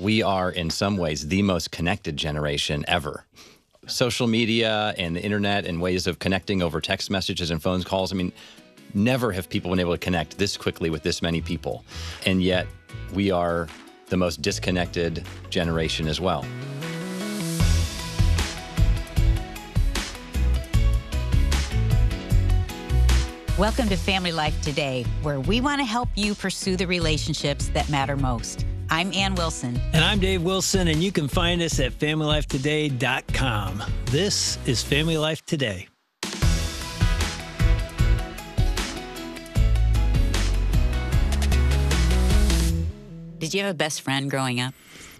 we are in some ways the most connected generation ever. Social media and the internet and ways of connecting over text messages and phone calls. I mean, never have people been able to connect this quickly with this many people. And yet we are the most disconnected generation as well. Welcome to Family Life Today, where we want to help you pursue the relationships that matter most. I'm Ann Wilson. And I'm Dave Wilson, and you can find us at FamilyLifeToday.com. This is Family Life Today. Did you have a best friend growing up?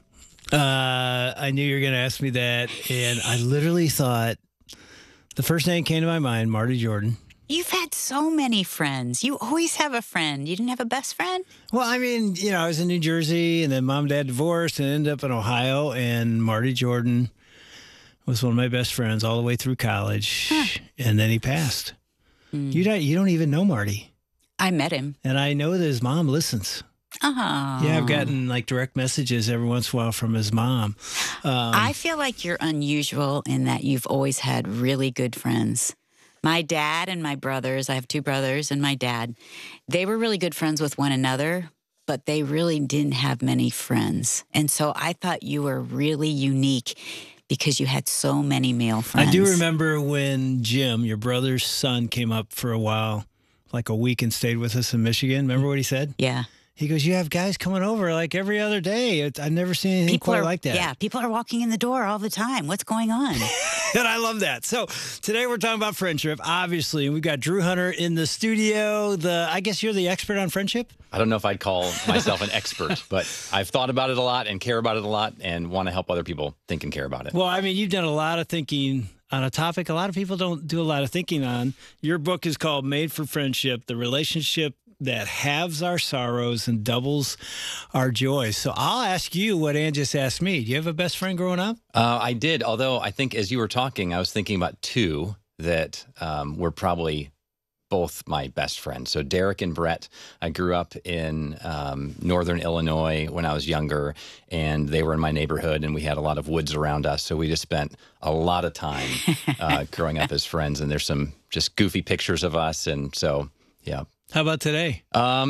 I knew you were going to ask me that, and I literally thought the first name came to my mind, Marty Jordan. You've had so many friends. You always have a friend. You didn't have a best friend? Well, I mean, I was in New Jersey, and then mom and dad divorced, and ended up in Ohio, and Marty Jordan was one of my best friends all the way through college, and then he passed. You don't even know Marty. I met him. And I know that his mom listens. Oh. Yeah, I've gotten direct messages every once in a while from his mom. I feel like you're unusual in that you've always had really good friends. My dad and my brothers, I have two brothers and my dad, they were really good friends with one another, but they really didn't have many friends. And so I thought you were really unique because you had so many male friends. I do remember when Jim, your brother's son, came up for a while, like a week, and stayed with us in Michigan. Remember what he said? Yeah. He goes, you have guys coming over like every other day. I've never seen anything quite like that. Yeah, people are walking in the door all the time. What's going on? And I love that. So today we're talking about friendship, obviously. We've got Drew Hunter in the studio. I guess you're the expert on friendship? I don't know if I'd call myself an expert, but I've thought about it a lot and care about it a lot and want to help other people think and care about it. Well, I mean, you've done a lot of thinking on a topic a lot of people don't do a lot of thinking on. Your book is called Made for Friendship, the relationship that halves our sorrows and doubles our joys. So I'll ask you what Ann just asked me. Do you have a best friend growing up? I did, although I think as you were talking, I was thinking about two that were probably both my best friends. So Derek and Brett, I grew up in northern Illinois when I was younger, and they were in my neighborhood, and we had a lot of woods around us. So we just spent a lot of time growing up as friends, and there's some just goofy pictures of us. And so, yeah. How about today?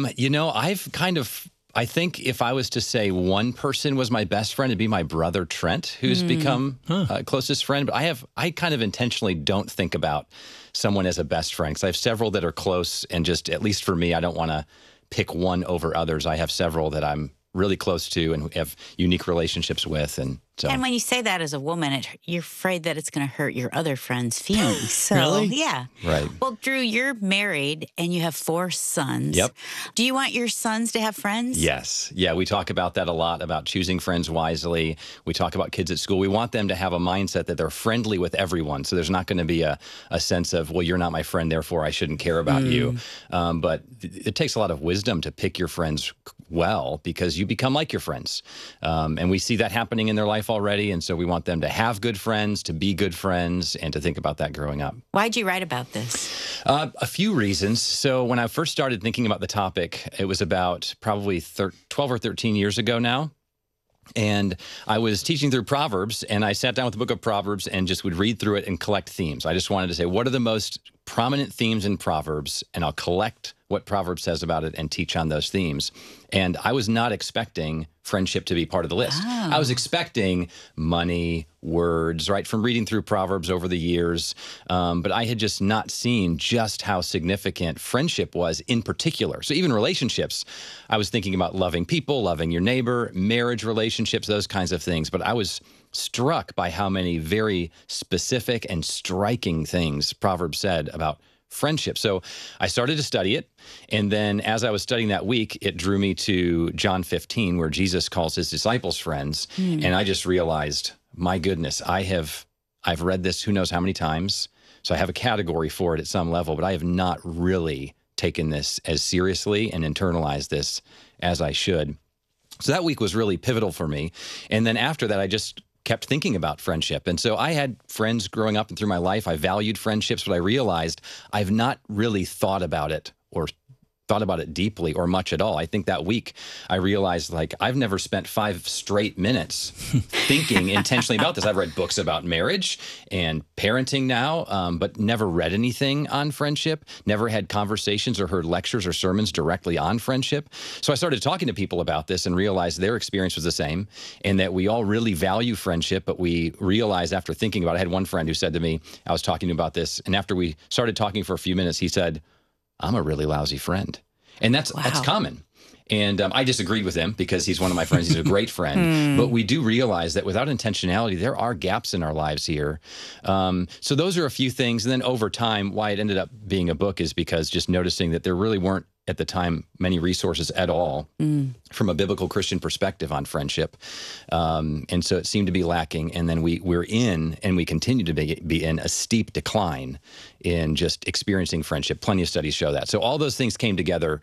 I think if I was to say one person was my best friend, it'd be my brother Trent, who's become closest friend. But I kind of intentionally don't think about someone as a best friend because I have several that are close, and just at least for me, I don't want to pick one over others. I have several that I'm really close to and have unique relationships with, and so. And when you say that as a woman, you're afraid that it's going to hurt your other friends' feelings. So, really? Yeah. Right. Well, Drew, you're married and you have 4 sons. Yep. Do you want your sons to have friends? Yes. Yeah, we talk about that a lot, about choosing friends wisely. We talk about kids at school. We want them to have a mindset that they're friendly with everyone. So there's not going to be a sense of, well, you're not my friend, therefore I shouldn't care about you. But it takes a lot of wisdom to pick your friends well, because you become like your friends. And we see that happening in their life already. And so we want them to have good friends, to be good friends, and to think about that growing up. Why'd you write about this? A few reasons. So when I first started thinking about the topic, it was about probably 12 or 13 years ago now. And I was teaching through Proverbs, and I sat down with the book of Proverbs and just would read through it and collect themes. I just wanted to say, what are the most prominent themes in Proverbs? And I'll collect what Proverbs says about it and teach on those themes. And I was not expecting friendship to be part of the list. Oh. I was expecting money, words, right, from reading through Proverbs over the years. But I had just not seen just how significant friendship was in particular. So even relationships, I was thinking about loving people, loving your neighbor, marriage relationships, those kinds of things. But I was struck by how many very specific and striking things Proverbs said about friendship. So I started to study it. And then as I was studying that week, it drew me to John 15, where Jesus calls his disciples friends. And I just realized, my goodness, I've read this who knows how many times. So I have a category for it at some level, but I have not really taken this as seriously and internalized this as I should. So that week was really pivotal for me. And then after that, I just kept thinking about friendship. And so I had friends growing up and through my life. I valued friendships, but I realized I've not really thought about it or thought about it deeply or much at all. I think that week I realized, like, I've never spent 5 straight minutes thinking intentionally about this. I've read books about marriage and parenting now, but never read anything on friendship, never had conversations or heard lectures or sermons directly on friendship. So I started talking to people about this and realized their experience was the same, and that we all really value friendship, but we realized after thinking about it, I had one friend who said to me, I was talking to him about this, and after we started talking for a few minutes, he said, I'm a really lousy friend. And that's common. And I disagreed with him because he's one of my friends. He's a great friend. But we do realize that without intentionality, there are gaps in our lives here. So those are a few things. And then over time, why it ended up being a book is because just noticing that there really weren't at the time many resources at all from a biblical Christian perspective on friendship. And so it seemed to be lacking. And then we're in, and we continue to be in, a steep decline in just experiencing friendship. Plenty of studies show that. So all those things came together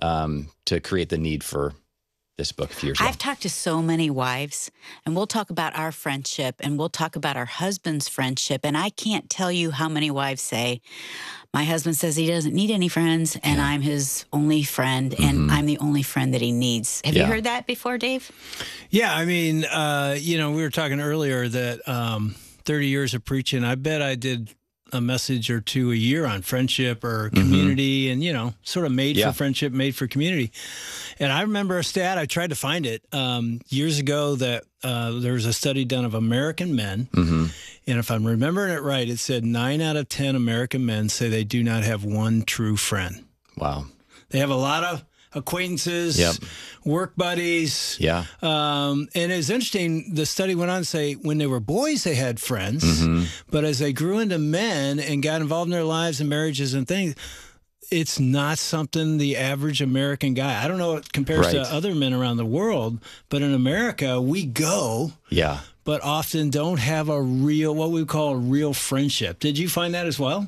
to create the need for this book a few years ago. I've talked to so many wives, and we'll talk about our friendship, and we'll talk about our husband's friendship. And I can't tell you how many wives say, my husband says he doesn't need any friends, and I'm his only friend, and I'm the only friend that he needs. Have you heard that before, Dave? Yeah, I mean, we were talking earlier that 30 years of preaching, I bet I did a message or two a year on friendship or community, and, sort of made for friendship, made for community. And I remember a stat, I tried to find it years ago, that there was a study done of American men. And if I'm remembering it right, it said 9 out of 10 American men say they do not have one true friend. Wow. They have a lot of acquaintances, work buddies. Yeah. And it's interesting, the study went on to say when they were boys, they had friends. But as they grew into men and got involved in their lives and marriages and things, it's not something the average American guy, I don't know, it compares to other men around the world, but in America, we go, but often don't have a real, what we call a real friendship. Did you find that as well?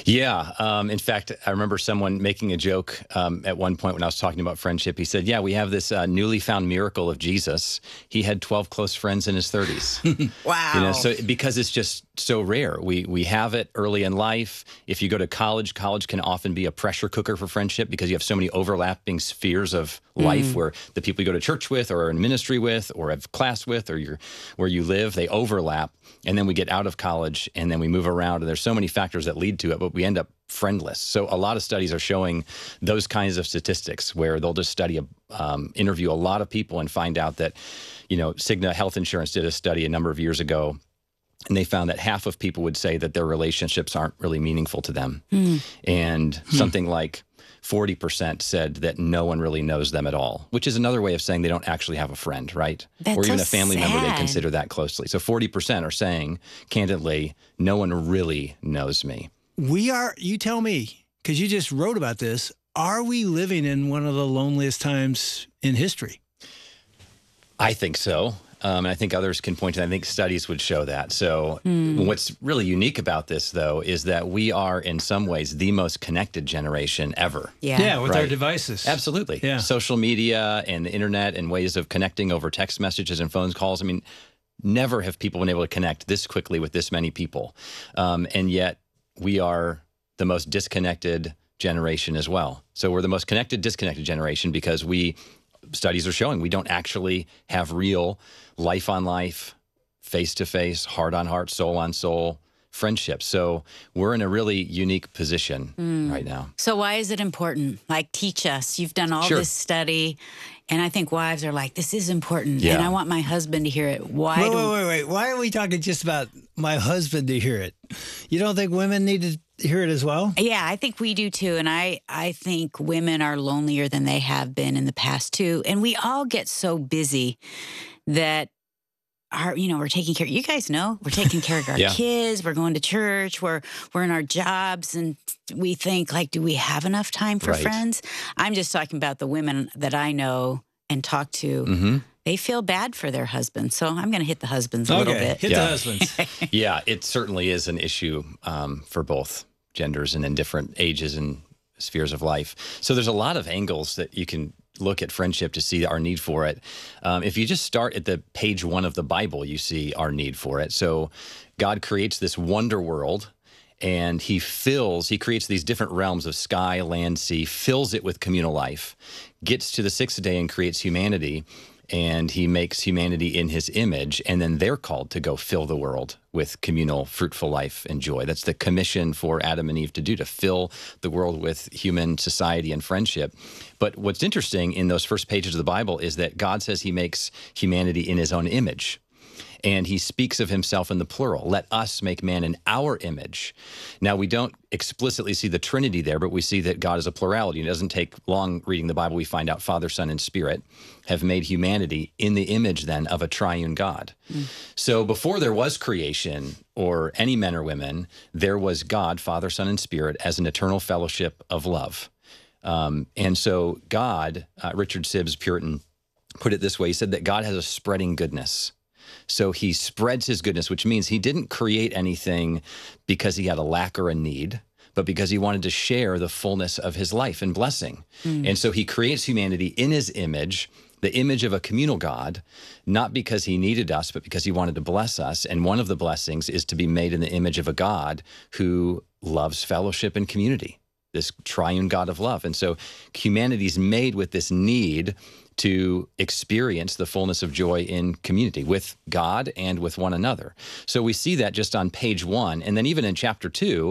Yeah. In fact, I remember someone making a joke at one point when I was talking about friendship. He said, yeah, we have this newly found miracle of Jesus. He had 12 close friends in his 30s. Wow. So because it's just so rare. We have it early in life. If you go to college can often be a pressure cooker for friendship because you have so many overlapping spheres of life where the people you go to church with or are in ministry with or have class with or where you live, they overlap. And then we get out of college and then we move around, and there's so many factors that lead to it, but we end up friendless. So a lot of studies are showing those kinds of statistics where they'll just interview a lot of people and find out that, Cigna Health Insurance did a study a number of years ago, and they found that half of people would say that their relationships aren't really meaningful to them. And something like 40% said that no one really knows them at all, which is another way of saying they don't actually have a friend, right? That's or even so a family member they sad. consider that closely. So 40% are saying, candidly, no one really knows me. You tell me, because you just wrote about this, are we living in one of the loneliest times in history? I think so. And I think others can point to that. I think studies would show that. So what's really unique about this, though, is that we are in some ways the most connected generation ever. Yeah, with our devices. Absolutely. Yeah. Social media and the internet and ways of connecting over text messages and phone calls. I mean, never have people been able to connect this quickly with this many people. And yet we are the most disconnected generation as well. So we're the most connected, disconnected generation because studies are showing we don't actually have real life on life, face to face, heart on heart, soul on soul friendships. So we're in a really unique position right now. So why is it important? Like, teach us. You've done all this study, and I think wives are like, this is important, and I want my husband to hear it. Wait. Why are we talking just about my husband to hear it? You don't think women need to hear it as well? Yeah, I think we do too. And I think women are lonelier than they have been in the past too. And we all get so busy that we're taking care. You guys know we're taking care of our kids. We're going to church. We're in our jobs, and we think, like, do we have enough time for friends? I'm just talking about the women that I know and talk to. They feel bad for their husbands. So I'm going to hit the husbands a little bit. Hit the husbands. Yeah, it certainly is an issue for both genders and in different ages and spheres of life. So there's a lot of angles that you can look at friendship to see our need for it. If you just start at the page 1 of the Bible, you see our need for it. So God creates this wonder world, and he creates these different realms of sky, land, sea, fills it with communal life, gets to the sixth day and creates humanity, and he makes humanity in his image, and then they're called to go fill the world with communal, fruitful life and joy. That's the commission for Adam and Eve to do, to fill the world with human society and friendship. But what's interesting in those first pages of the Bible is that God says he makes humanity in his own image. And he speaks of himself in the plural. Let us make man in our image. Now, we don't explicitly see the Trinity there, but we see that God is a plurality. It doesn't take long reading the Bible. We find out Father, Son, and Spirit have made humanity in the image then of a triune God. So before there was creation or any men or women, there was God, Father, Son, and Spirit as an eternal fellowship of love. And so God, Richard Sibbes, Puritan, put it this way. He said that God has a spreading goodness. So he spreads his goodness, which means he didn't create anything because he had a lack or a need, but because he wanted to share the fullness of his life and blessing. And so he creates humanity in his image, the image of a communal God, not because he needed us, but because he wanted to bless us. And one of the blessings is to be made in the image of a God who loves fellowship and community, this triune God of love. And so humanity's made with this need to experience the fullness of joy in community with God and with one another. So we see that just on page 1. And then even in chapter 2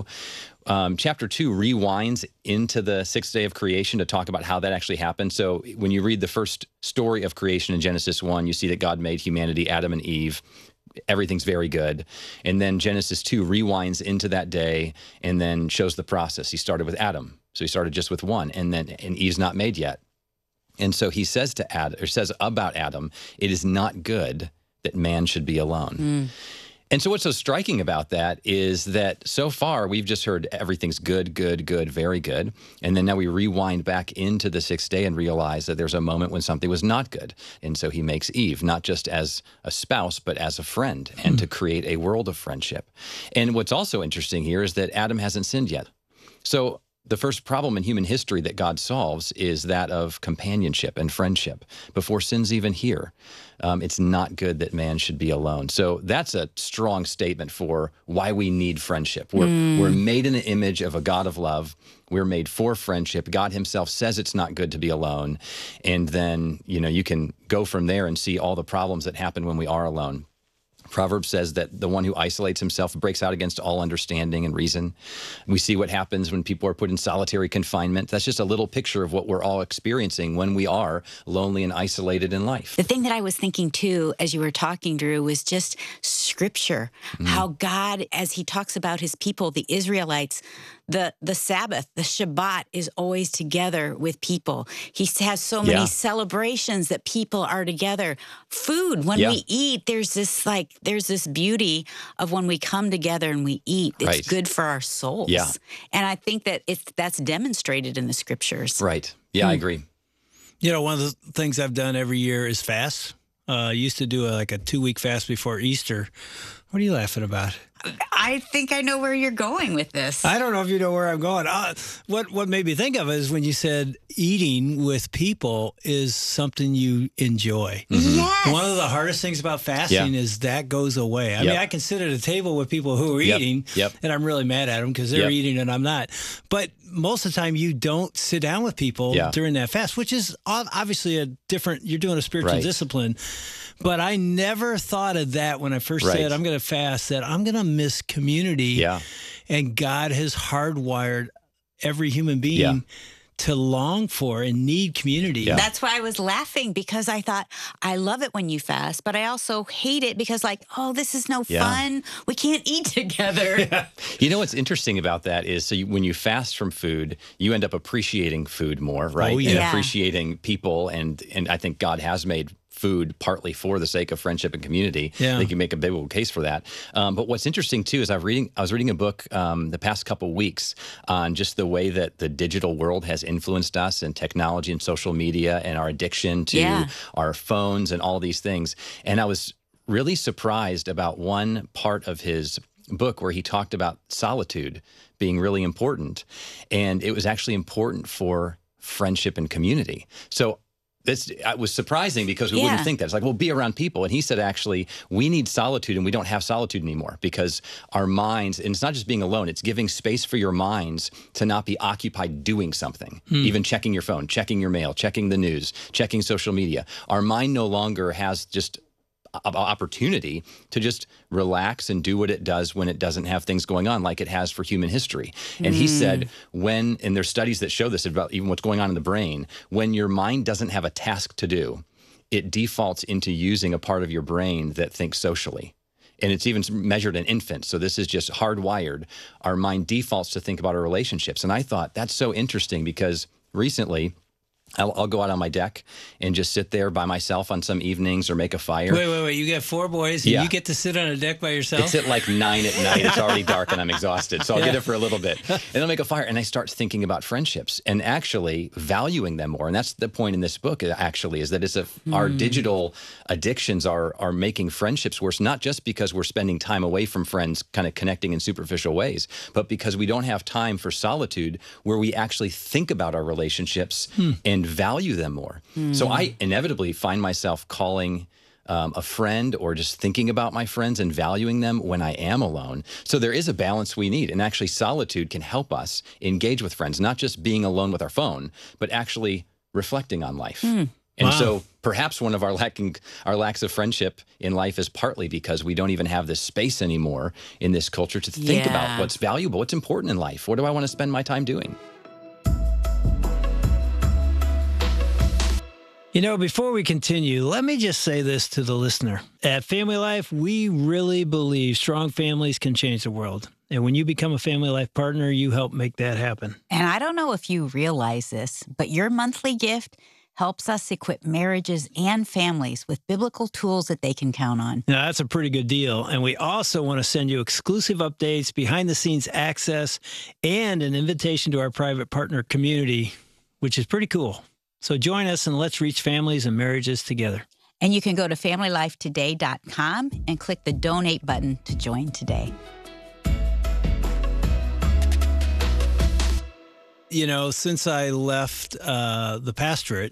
rewinds into the sixth day of creation to talk about how that actually happened. So when you read the first story of creation in Genesis 1, you see that God made humanity, Adam and Eve. Everything's very good. And then Genesis 2 rewinds into that day and then shows the process. He started with Adam. So he started just with one, and Eve's not made yet. And so he says to Adam, or says about Adam, it is not good that man should be alone. And so what's so striking about that is that so far we've just heard everything's good, good, good, very good. And then now we rewind back into the sixth day and realize that there's a moment when something was not good. And so he makes Eve, not just as a spouse, but as a friend, and to create a world of friendship. And what's also interesting here is that Adam hasn't sinned yet. So the first problem in human history that God solves is that of companionship and friendship before sin's even here. It's not good that man should be alone. So that's a strong statement for why we need friendship. We're made in the image of a God of love. We're made for friendship. God himself says it's not good to be alone. And then, you can go from there and see all the problems that happen when we are alone. Proverbs says that the one who isolates himself breaks out against all understanding and reason. We see what happens when people are put in solitary confinement. That's just a little picture of what we're all experiencing when we are lonely and isolated in life. The thing that I was thinking too, as you were talking, Drew, was just scripture. How God, as he talks about his people, the Israelites, the Sabbath, the Shabbat is always together with people. He has so many celebrations that people are together. Food, when we eat, there's this beauty of when we come together and we eat. It's good for our souls. Yeah. And I think that that's demonstrated in the scriptures. Right. Yeah, I agree. One of the things I've done every year is fast. I used to do a 2-week fast before Easter. What are you laughing about? I think I know where you're going with this. I don't know if you know where I'm going. What made me think of it is when you said eating with people is something you enjoy. Yes. One of the hardest things about fasting is that goes away. I mean, I can sit at a table with people who are eating, and I'm really mad at them because they're eating and I'm not. But most of the time, you don't sit down with people during that fast, which is obviously you're doing a spiritual discipline. But I never thought of that when I first said I'm going to fast, that I'm going to miss community. Yeah. And God has hardwired every human being to long for and need community. Yeah. That's why I was laughing, because I thought, I love it when you fast, but I also hate it because this is no fun. We can't eat together. Yeah. You know what's interesting about that is when you fast from food, you end up appreciating food more, right? Oh, yeah. And appreciating people. And I think God has made food partly for the sake of friendship and community. Yeah. They can make a biblical case for that. But what's interesting too is I was reading a book the past couple weeks on just the way that the digital world has influenced us, and technology and social media and our addiction to our phones and all these things. And I was really surprised about one part of his book where he talked about solitude being really important. And it was actually important for friendship and community. So It was surprising because we wouldn't think that. It's like, well, be around people. And he said, actually, we need solitude, and we don't have solitude anymore because our minds, and it's not just being alone, it's giving space for your minds to not be occupied doing something, even checking your phone, checking your mail, checking the news, checking social media. Our mind no longer has just opportunity to just relax and do what it does when it doesn't have things going on like it has for human history. And he said and there's studies that show this about even what's going on in the brain, when your mind doesn't have a task to do, it defaults into using a part of your brain that thinks socially. And it's even measured in infants. So this is just hardwired. Our mind defaults to think about our relationships. And I thought that's so interesting because recently, I'll go out on my deck and just sit there by myself on some evenings or make a fire. Wait. You got 4 boys and you get to sit on a deck by yourself? It's at like 9 at night. It's already dark and I'm exhausted. So I'll get up for a little bit and I'll make a fire and I start thinking about friendships and actually valuing them more. And that's the point in this book actually, is that it's our digital addictions are making friendships worse, not just because we're spending time away from friends kind of connecting in superficial ways, but because we don't have time for solitude where we actually think about our relationships and value them more. So I inevitably find myself calling a friend or just thinking about my friends and valuing them when I am alone. So there is a balance we need. And actually solitude can help us engage with friends, not just being alone with our phone, but actually reflecting on life. And so perhaps one of our lacks of friendship in life is partly because we don't even have this space anymore in this culture to think about what's valuable, what's important in life. What do I want to spend my time doing? You know, before we continue, let me just say this to the listener. At Family Life, we really believe strong families can change the world. And when you become a Family Life partner, you help make that happen. And I don't know if you realize this, but your monthly gift helps us equip marriages and families with biblical tools that they can count on. Now, that's a pretty good deal. And we also want to send you exclusive updates, behind-the-scenes access, and an invitation to our private partner community, which is pretty cool. So join us and let's reach families and marriages together. And you can go to FamilyLifeToday.com and click the donate button to join today. You know, since I left the pastorate,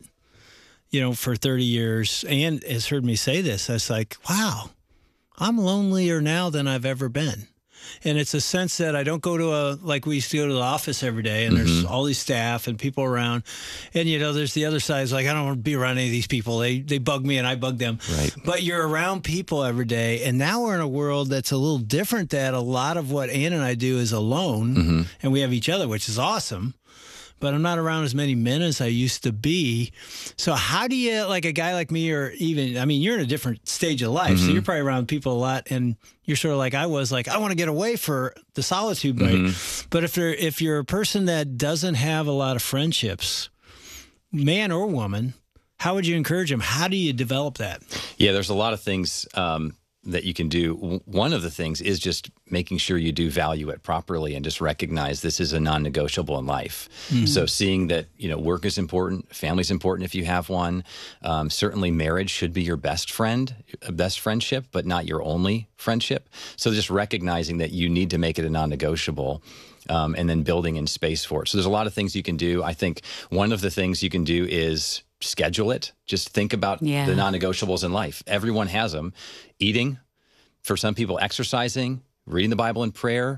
for 30 years, and has heard me say this, I was like, wow, I'm lonelier now than I've ever been. And it's a sense that I don't go to like we used to go to the office every day and there's all these staff and people around. And, there's the other side. It's like, I don't want to be around any of these people. They bug me and I bug them. Right. But you're around people every day. And now we're in a world that's a little different, that a lot of what Ann and I do is alone and we have each other, which is awesome. But I'm not around as many men as I used to be. So how do you, like a guy like me, or even, you're in a different stage of life, so you're probably around people a lot, and you're sort of like I was, like, I want to get away for the solitude. But if you're a person that doesn't have a lot of friendships, man or woman, how would you encourage them? How do you develop that? Yeah, there's a lot of things that you can do. One of the things is just making sure you do value it properly and just recognize this is a non-negotiable in life. So seeing that, work is important, family's important if you have one. Certainly marriage should be your best friendship, but not your only friendship. So just recognizing that you need to make it a non-negotiable. And then building in space for it. So there's a lot of things you can do. I think one of the things you can do is schedule it. Just think about the non-negotiables in life. Everyone has them. Eating, for some people, exercising, reading the Bible and prayer,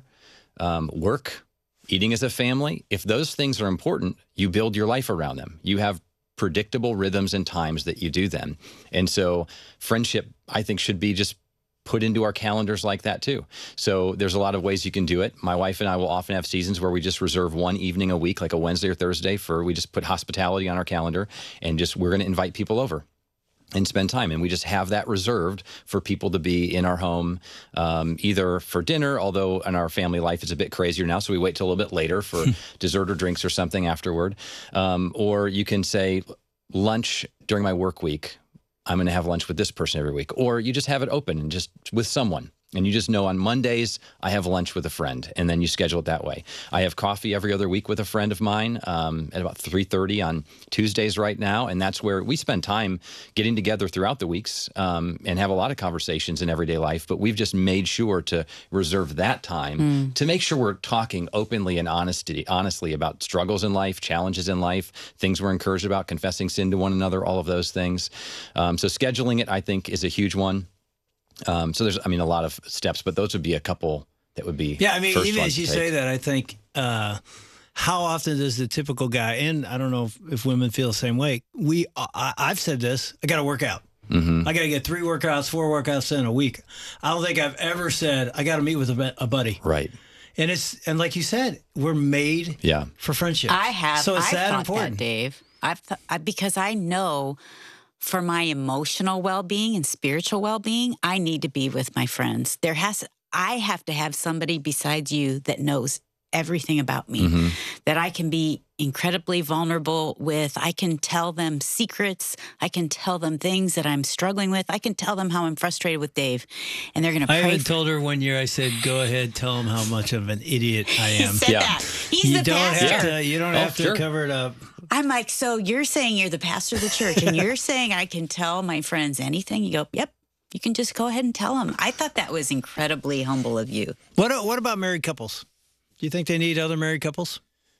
work, eating as a family. If those things are important, you build your life around them. You have predictable rhythms and times that you do them. And so friendship, I think, should be just put into our calendars like that too. So there's a lot of ways you can do it. My wife and I will often have seasons where we just reserve one evening a week, like a Wednesday or Thursday, we just put hospitality on our calendar and we're going to invite people over and spend time. And we just have that reserved for people to be in our home, either for dinner, although in our family life it's a bit crazier now, so we wait till a little bit later for dessert or drinks or something afterward. Or you can say lunch during my work week, I'm going to have lunch with this person every week. Or you just have it open and just with someone. And you just know on Mondays, I have lunch with a friend, and then you schedule it that way. I have coffee every other week with a friend of mine at about 3:30 on Tuesdays right now, and that's where we spend time getting together throughout the weeks and have a lot of conversations in everyday life, but we've just made sure to reserve that time to make sure we're talking openly and honestly about struggles in life, challenges in life, things we're encouraged about, confessing sin to one another, all of those things. So scheduling it, I think, is a huge one. So there's, I mean, a lot of steps, but those would be a couple that would be. Yeah, I mean, first even ones as to you take. say that, I think how often does the typical guy, and I don't know if women feel the same way, I've said this, I got to work out. I got to get 3 workouts, 4 workouts in a week. I don't think I've ever said, I got to meet with a buddy. Right. And like you said, we're made for friendship. I have. So it's I've that thought important. that, Dave. Because I know for my emotional well-being and spiritual well-being, I need to be with my friends. I have to have somebody besides you that knows everything about me, that I can be incredibly vulnerable with. I can tell them secrets. I can tell them things that I'm struggling with. I can tell them how I'm frustrated with Dave, and they're going to pray. I even told her one year, I said, go ahead, tell him how much of an idiot I am. He said that. He's You the don't pastor. have to, you don't have to sure. cover it up. I'm like, so you're saying you're the pastor of the church, and you're saying I can tell my friends anything? You go, yep. You can just go ahead and tell them. I thought that was incredibly humble of you. What about married couples? Do you think they need other married couples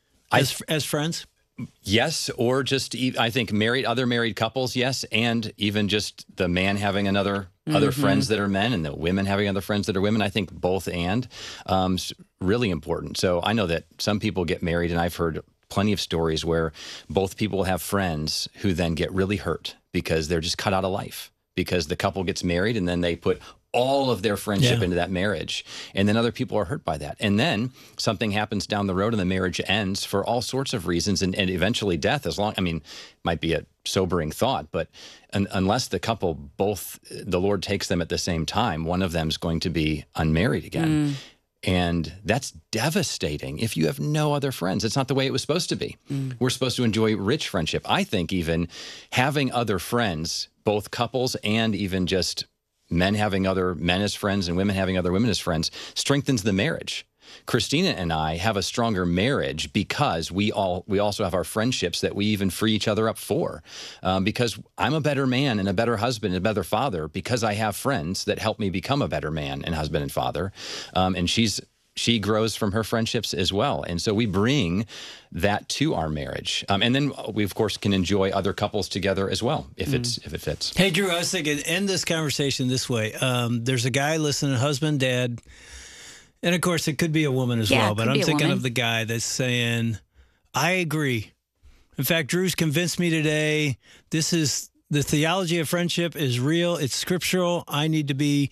as friends? Yes, or just I think other married couples, yes, and even just the man having other friends that are men, and the women having other friends that are women. I think both and really important. So I know that some people get married, and I've heard plenty of stories where both people have friends who then get really hurt because they're just cut out of life, because the couple gets married and then they put all of their friendship into that marriage. And then other people are hurt by that. And then something happens down the road and the marriage ends for all sorts of reasons, and eventually death. Might be a sobering thought, but unless the couple the Lord takes them at the same time, one of them is going to be unmarried again. And that's devastating if you have no other friends. It's not the way it was supposed to be. We're supposed to enjoy rich friendship. I think even having other friends, both couples and even just men having other men as friends and women having other women as friends, strengthens the marriage. Christina and I have a stronger marriage because we also have our friendships that we even free each other up for. Because I'm a better man and a better husband and a better father because I have friends that help me become a better man and husband and father. And she grows from her friendships as well. And so we bring that to our marriage. And then we, of course, can enjoy other couples together as well, if it fits. Hey, Drew, I was thinking, end this conversation this way. There's a guy listening, husband, dad, and of course, it could be a woman as well. But I'm thinking of the guy that's saying, I agree. In fact, Drew's convinced me today, the theology of friendship is real. It's scriptural. I need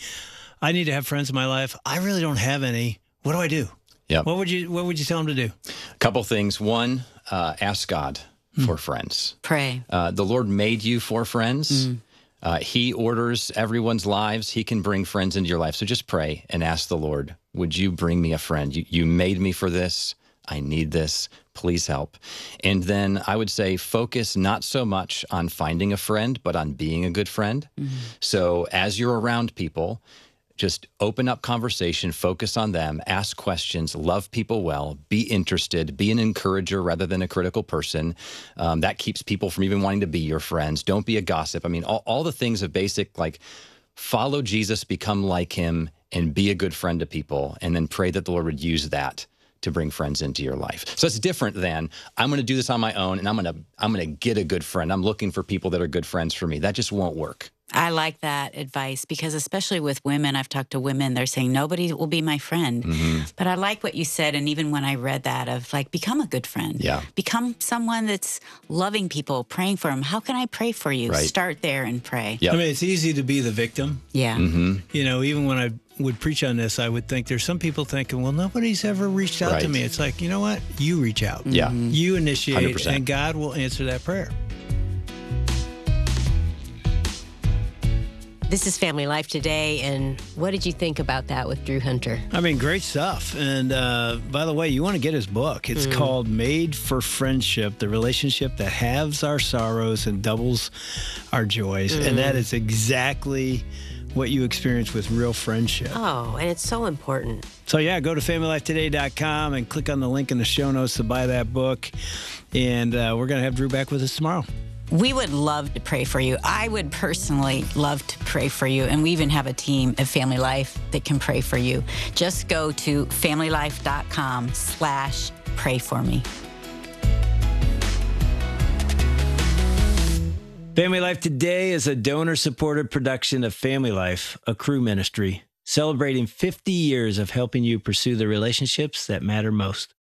to have friends in my life. I really don't have any. What do I do? Yeah. What would you tell him to do? A couple things. One, ask God for friends. Pray. The Lord made you for friends. He orders everyone's lives. He can bring friends into your life. So just pray and ask the Lord, would you bring me a friend? You made me for this. I need this. Please help. And then I would say focus not so much on finding a friend, but on being a good friend. So as you're around people, just open up conversation, focus on them, ask questions, love people well, be interested, be an encourager rather than a critical person. That keeps people from even wanting to be your friends. Don't be a gossip. I mean, all the things of basic, like follow Jesus, become like him, and be a good friend to people, and then pray that the Lord would use that to bring friends into your life. So it's different than I'm going to do this on my own and I'm going to get a good friend. I'm looking for people that are good friends for me. That just won't work. I like that advice because especially with women, I've talked to women, they're saying nobody will be my friend. But I like what you said. And even when I read that of like, become a good friend. Yeah. Become someone that's loving people, praying for them. How can I pray for you? Right. Start there and pray. Yep. I mean, it's easy to be the victim. Yeah. You know, even when I would preach on this, I would think there's some people thinking, well, nobody's ever reached out to Right. me. It's like, you know what? You reach out. Yeah. You initiate, 100%. and God will answer that prayer. This is Family Life Today, and what did you think about that with Drew Hunter? I mean, great stuff. And by the way, you want to get his book. It's called Made for Friendship, the relationship that halves our sorrows and doubles our joys. And that is exactly what you experience with real friendship. Oh, and it's so important. So yeah, go to familylifetoday.com and click on the link in the show notes to buy that book. And we're going to have Drew back with us tomorrow. We would love to pray for you. I would personally love to pray for you. And we even have a team at Family Life that can pray for you. Just go to familylife.com/pray for me. Family Life Today is a donor-supported production of Family Life, a Cru ministry, celebrating 50 years of helping you pursue the relationships that matter most.